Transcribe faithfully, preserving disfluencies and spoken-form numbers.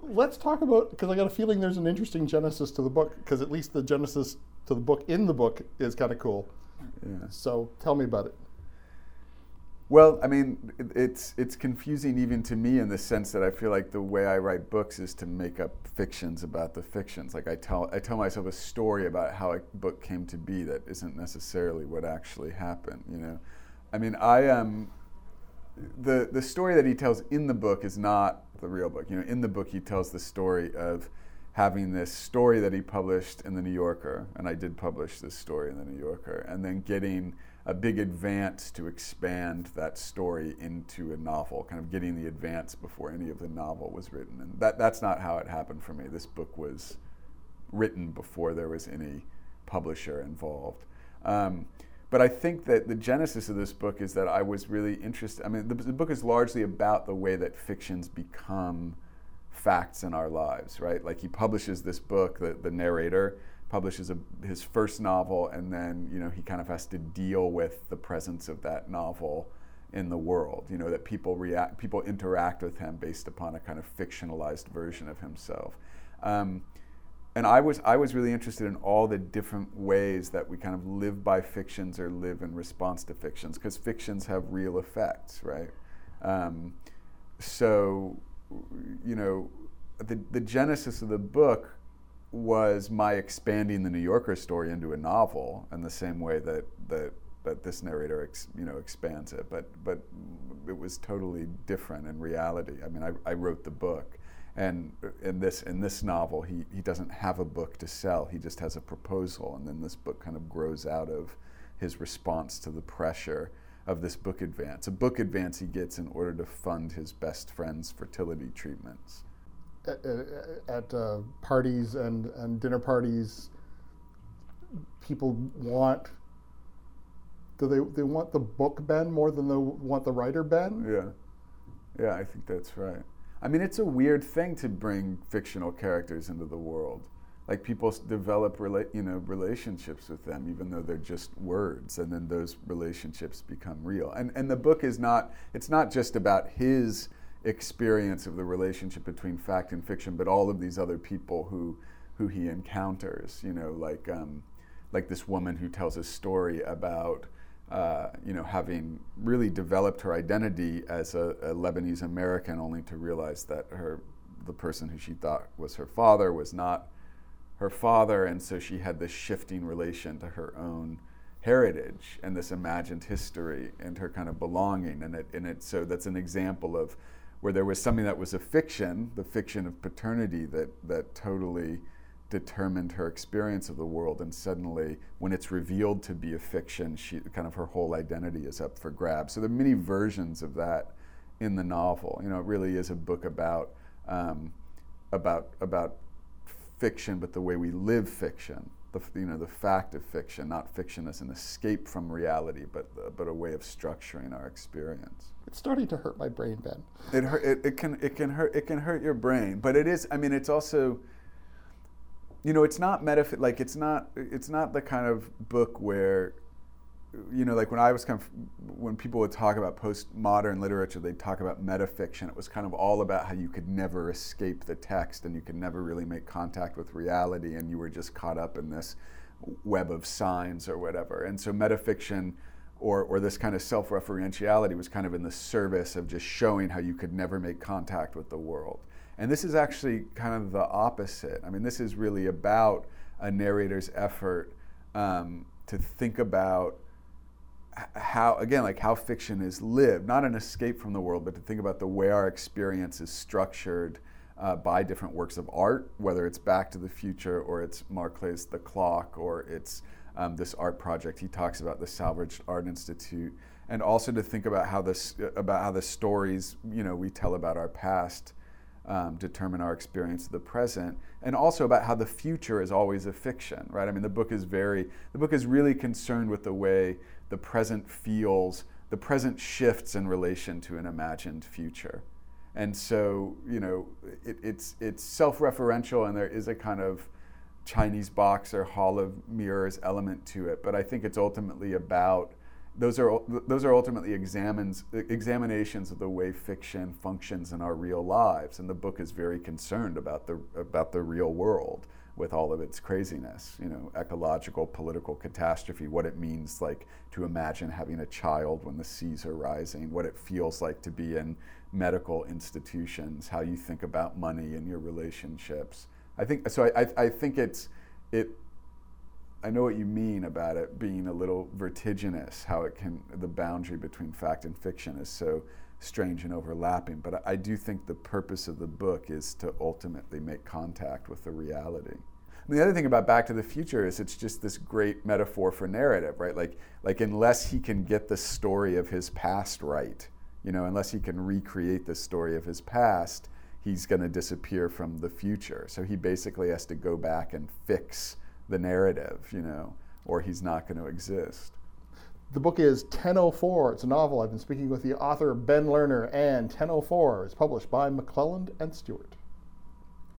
let's talk about, because I got a feeling there's an interesting genesis to the book, because at least the genesis to the book in the book is kind of cool. Yeah. So tell me about it. Well, I mean, it, it's it's confusing even to me in the sense that I feel like the way I write books is to make up fictions about the fictions. Like I tell I tell myself a story about how a book came to be that isn't necessarily what actually happened. You know, I mean, I am um, the the story that he tells in the book is not the real book. You know, in the book he tells the story of having this story that he published in the New Yorker, and I did publish this story in the New Yorker, and then getting a big advance to expand that story into a novel, kind of getting the advance before any of the novel was written. And that that's not how it happened for me. This book was written before there was any publisher involved. Um, but I think that the genesis of this book is that I was really interested. I mean, the, the book is largely about the way that fictions become facts in our lives, right? Like he publishes this book, the, the narrator, publishes a, his first novel, and then you know he kind of has to deal with the presence of that novel in the world. You know that people react, people interact with him based upon a kind of fictionalized version of himself. Um, and I was I was really interested in all the different ways that we kind of live by fictions or live in response to fictions, because fictions have real effects, right? Um, so you know the the genesis of the book was my expanding the New Yorker story into a novel in the same way that that, that this narrator ex, you know expands it, but but it was totally different in reality. I mean, I, I wrote the book, and in this in this novel, he he doesn't have a book to sell. He just has a proposal, and then this book kind of grows out of his response to the pressure of this book advance, a book advance he gets in order to fund his best friend's fertility treatments. At, at uh, parties and, and dinner parties, people want, do they they want the book Ben more than they want the writer Ben? Yeah, yeah, I think that's right. I mean, it's a weird thing to bring fictional characters into the world. Like people develop rela- you know relationships with them, even though they're just words, and then those relationships become real. And and the book is not, it's not just about his experience of the relationship between fact and fiction, but all of these other people who who he encounters, you know, like um, like this woman who tells a story about uh, you know having really developed her identity as a, a Lebanese American, only to realize that her the person who she thought was her father was not her father, and so she had this shifting relation to her own heritage and this imagined history and her kind of belonging, and it and it so that's an example of where there was something that was a fiction, the fiction of paternity, that, that totally determined her experience of the world, and suddenly, when it's revealed to be a fiction, she kind of her whole identity is up for grabs. So there are many versions of that in the novel. You know, it really is a book about um, about about fiction, but the way we live fiction. The, you know, the fact of fiction, not fiction as an escape from reality, but but a way of structuring our experience. It's starting to hurt my brain, Ben. It hurt. It, it can. It can hurt. It can hurt your brain. But it is. I mean, it's also. You know, it's not metaph. Like it's not. It's not the kind of book where. You know, like when I was kind of, when people would talk about postmodern literature, they'd talk about metafiction. It was kind of all about how you could never escape the text and you could never really make contact with reality, and you were just caught up in this web of signs or whatever. And so metafiction, or or this kind of self-referentiality, was kind of in the service of just showing how you could never make contact with the world. And this is actually kind of the opposite. I mean, this is really about a narrator's effort um, to think about how, again, like how fiction is lived, not an escape from the world, but to think about the way our experience is structured uh, by different works of art, whether it's Back to the Future or it's Mark Clay's The Clock, or it's um, this art project he talks about, the Salvaged Art Institute, and also to think about how this about how the stories, you know, we tell about our past um, determine our experience of the present, and also about how the future is always a fiction, right? I mean, the book is very, the book is really concerned with the way the present feels, the present shifts in relation to an imagined future. And so, you know, it, it's it's self-referential, and there is a kind of Chinese box or hall of mirrors element to it, but I think it's ultimately about those are those are ultimately examines examinations of the way fiction functions in our real lives, and the book is very concerned about the about the real world with all of its craziness, you know, ecological, political catastrophe, what it means like to imagine having a child when the seas are rising, what it feels like to be in medical institutions, how you think about money and your relationships. I think so. I I, I think it's it. I know what you mean about it being a little vertiginous, how it can, the boundary between fact and fiction is so strange and overlapping. But I, I do think the purpose of the book is to ultimately make contact with the reality. And the other thing about Back to the Future is it's just this great metaphor for narrative, right? Like, like unless he can get the story of his past right, you know, unless he can recreate the story of his past, he's going to disappear from the future. So he basically has to go back and fix the narrative, you know, or he's not going to exist. The book is ten oh four. It's a novel. I've been speaking with the author Ben Lerner, and ten oh four is published by McClelland and Stewart.